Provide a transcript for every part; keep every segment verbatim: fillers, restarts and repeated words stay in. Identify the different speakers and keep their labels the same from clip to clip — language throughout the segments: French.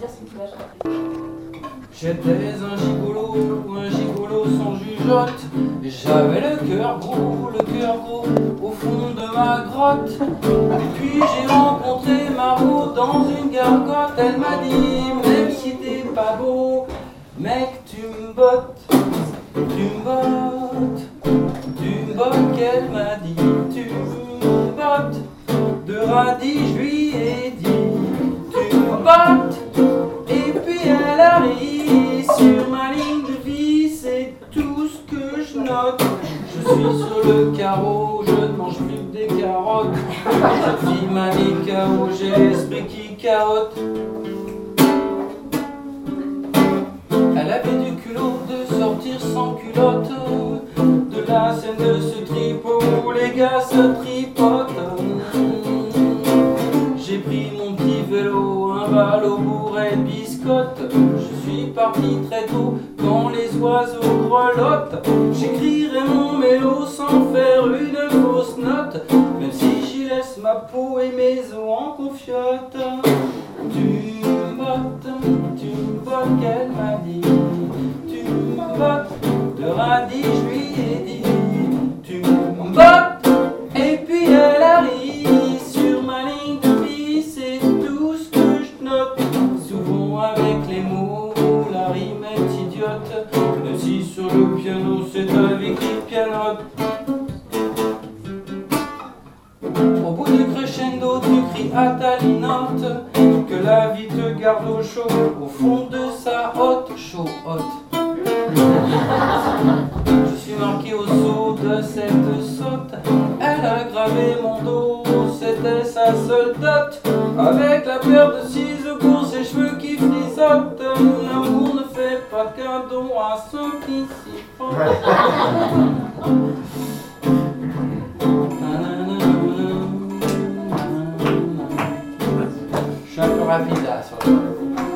Speaker 1: dire ce que tu vas chanter.
Speaker 2: J'étais un gigolo, un gigolo sans jugeote. J'avais le cœur gros, le cœur gros au fond de ma grotte. Et puis j'ai rencontré Margot dans une gargote. Elle m'a dit, même si t'es pas beau, mec tu me bottes, tu me bottes, tu me bottes. Qu'elle m'a dit, tu me bottes. De radis je lui ai dit, tu me bottes. Et puis elle arrive sur ma ligne de vie, c'est tout ce que je note. Je suis sur le carreau, je ne mange plus que des carottes. Cette fille m'a mis K O, j'ai l'esprit qui carotte. Elle avait du culot de sortir sans culotte de la scène de ce tripot où les gars se tripotent. J'ai pris mon petit vélo, un ballot bourré de biscottes. Je suis parti très tôt quand les oiseaux grelottent. J'écrirai mon mélo sans faire une fausse note, même si j'y laisse ma peau et mes os en confiote. Tu me bottes, tu me bottes, qu'elle m'a dit. Tu me bottes, de radis je lui ai dit. Tu me bottes, et puis elle arrive sur ma ligne de vie, c'est tout ce que je note. Souvent avec les mots, la rime est idiote, même si sur le piano c'est avec qui pianote. Au bout du crescendo, tu cries à ta linotte que la vie te garde au chaud, au fond de sa hotte, chaud hotte. Je suis marqué au saut de cette sotte, elle a gravé mon dos, c'était sa seule dot. Avec la paire de ciseaux pour ses cheveux qui frisottent, l'amour ne fait pas qu'un don à ceux qui s'y font. Je suis un peu rapide là sur le...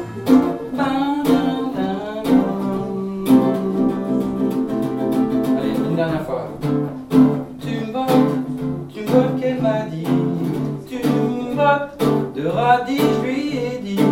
Speaker 2: Allez, une dernière fois. Tu me bottes, tu me bottes, qu'elle m'a dit. Tu me bottes, de radis je lui ai dit.